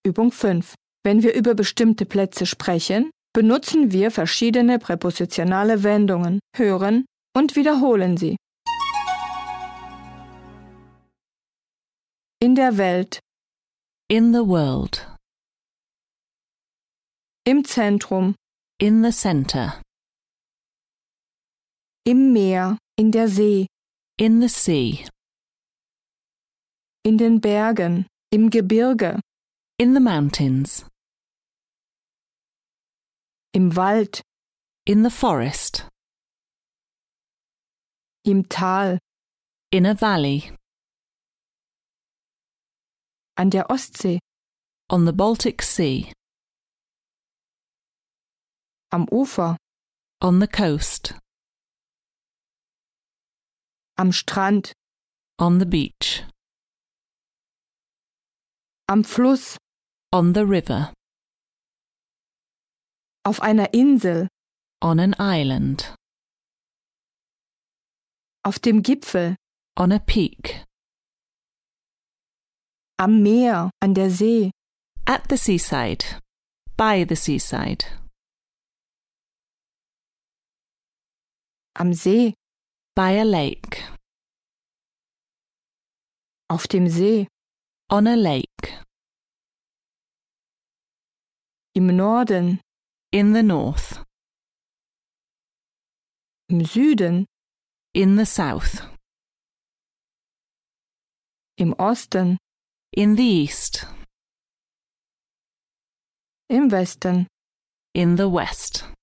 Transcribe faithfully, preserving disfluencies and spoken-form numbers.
Übung fünf. Wenn wir über bestimmte Plätze sprechen, benutzen wir verschiedene präpositionale Wendungen, hören und wiederholen sie. In der Welt, In the world. im Zentrum, In the center. im Meer, in der See, In the sea. in den Bergen, im Gebirge, In the mountains. im Wald, In the forest. im Tal, In a valley. an der Ostsee, On the Baltic Sea. am Ufer, On the coast. am Strand, On the beach. am Fluss, On the river. auf einer Insel, On an island. auf dem Gipfel, On a peak. am Meer, an der See, At the seaside. By the seaside. am See, By a lake. auf dem See, On a lake. im Norden, In the north. im Süden, In the south. im Osten, In the east. im Westen. In the west.